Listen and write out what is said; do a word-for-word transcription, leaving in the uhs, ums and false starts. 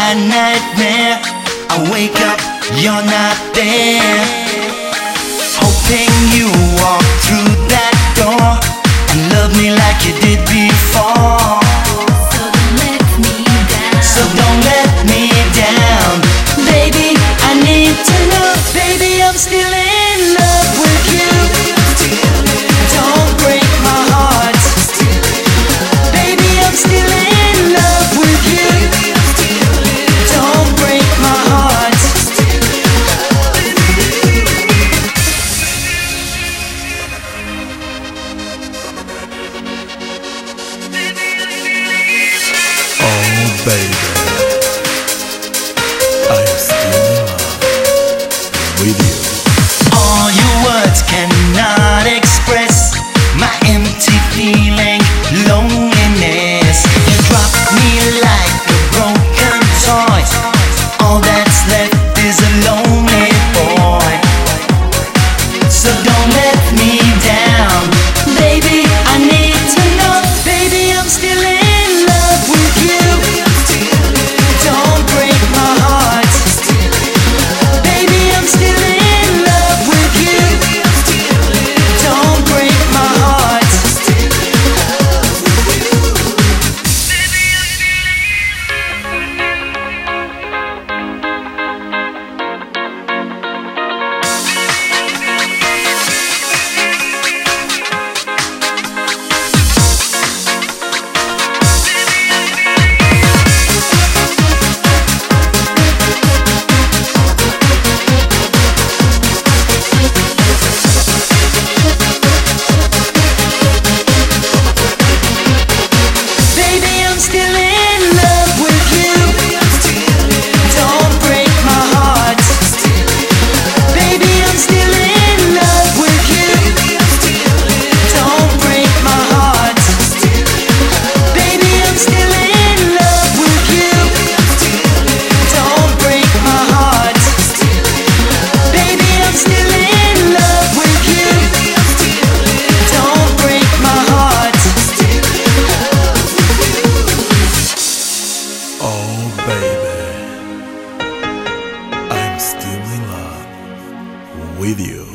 a nightmare. I wake up, you're not there. Hoping you walk through that door and love me like you did before. So don't let me down. So don't let me down. Baby, I need to know. Baby, I'm still in love with you. Don't break my heart. Baby, I'm still in love with you. Don't break my heart. Oh baby, I'm still in love with you. All your words cannot express my empty feeling, loneliness. You drop me like a broken toy. All that's left is a lonely boy. So don't let me down. Baby, I need to know. Baby, I'm still in love with you. Don't break my heart. Baby, I'm still in love with you. Don't break my heart. Baby, I'm still in love with you. Don't break my heart. Baby, I'm still in love with you. Don't break my heart. Baby, I'm still in love with you. Don't break my heart. Baby, I'm still in love with you. Don't break my heart. Oh baby, I'm still in love with you.